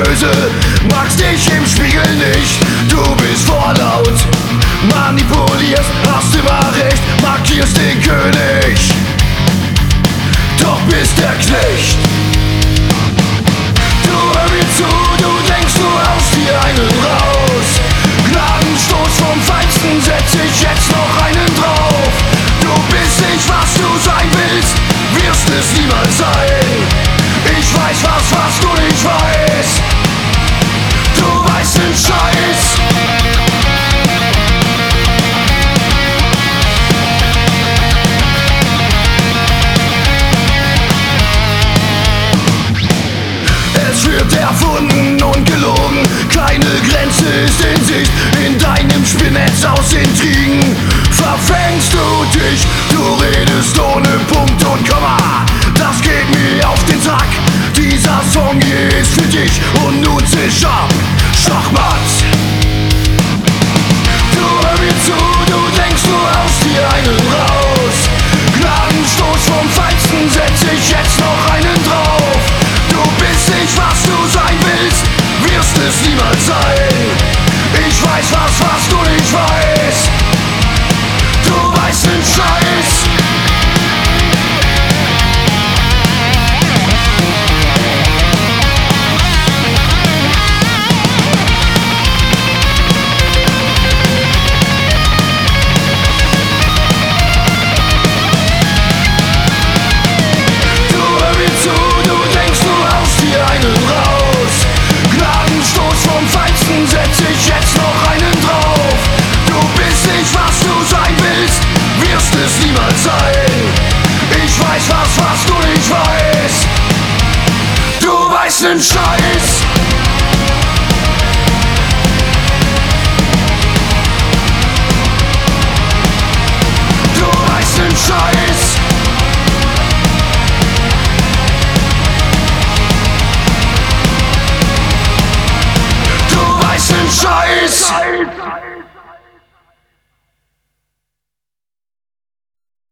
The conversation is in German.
böse, magst dich im Spiegel nicht, du bist vorlaut, manipulierst, hast immer recht, markierst den König, doch bist der Knecht. Du hör mir zu, du denkst, du haust dir einen raus, Gnadenstoß vom Feinsten, setz ich jetzt noch einen drauf. Du bist nicht, was du sein willst, wirst es niemals sein. Ich weiß was du nicht weißt, du weißt den Scheiß. Es wird erfunden und gelogen, keine Grenze ist in Sicht. In deinem Spinnetz aus Intrigen verfängst du dich, du redest ohne Punkt und Komma. Das geht mir auf den Sack, dieser Song hier ist für dich und nun zisch ab, Schachmatt. Du hör mir zu, du denkst, du haust dir einen raus, Gnadenstoß vom Feinsten, setz ich jetzt noch einen drauf. Du bist nicht, was du sein willst, wirst es niemals sein. Ich weiß was du nicht weißt, du weißt den Scheiß. Setz ich jetzt noch einen drauf. Du bist nicht, was du sein willst, wirst es niemals sein. Ich weiß was du nicht weißt, du weißt den Scheiß.